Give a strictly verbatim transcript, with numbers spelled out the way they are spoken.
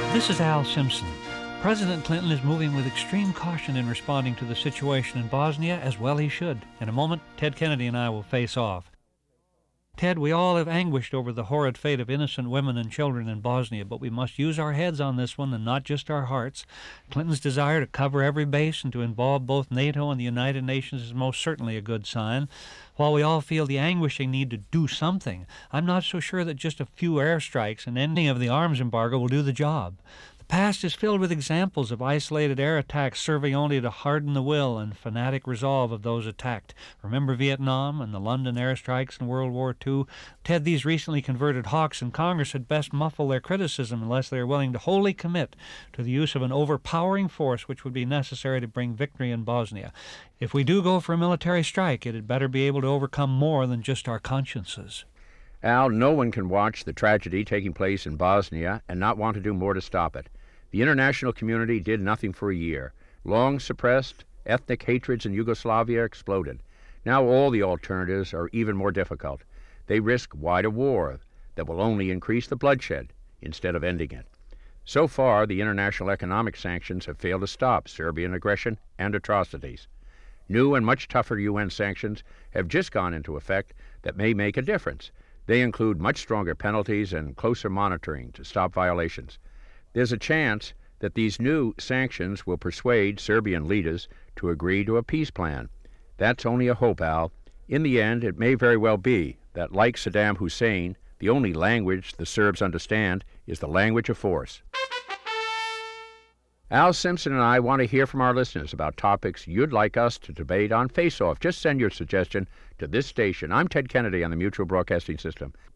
This is Al Simpson. President Clinton is moving with extreme caution in responding to the situation in Bosnia, as well he should. In a moment, Ted Kennedy and I will face off. Ted, we all have anguished over the horrid fate of innocent women and children in Bosnia, but we must use our heads on this one and not just our hearts. Clinton's desire to cover every base and to involve both NATO and the United Nations is most certainly a good sign. While we all feel the anguishing need to do something, I'm not so sure that just a few airstrikes and ending of the arms embargo will do the job. The past is filled with examples of isolated air attacks serving only to harden the will and fanatic resolve of those attacked. Remember Vietnam and the London airstrikes in World War Two? Ted, these recently converted hawks in Congress had best muffle their criticism unless they are willing to wholly commit to the use of an overpowering force which would be necessary to bring victory in Bosnia. If we do go for a military strike, it had better be able to overcome more than just our consciences. Al, no one can watch the tragedy taking place in Bosnia and not want to do more to stop it. The international community did nothing for a year. Long suppressed ethnic hatreds in Yugoslavia exploded. Now all the alternatives are even more difficult. They risk wider war that will only increase the bloodshed instead of ending it. So far, the international economic sanctions have failed to stop Serbian aggression and atrocities. New and much tougher U N sanctions have just gone into effect that may make a difference. They include much stronger penalties and closer monitoring to stop violations. There's a chance that these new sanctions will persuade Serbian leaders to agree to a peace plan. That's only a hope, Al. In the end, it may very well be that, like Saddam Hussein, the only language the Serbs understand is the language of force. Al Simpson and I want to hear from our listeners about topics you'd like us to debate on Face Off. Just send your suggestion to this station. I'm Ted Kennedy on the Mutual Broadcasting System.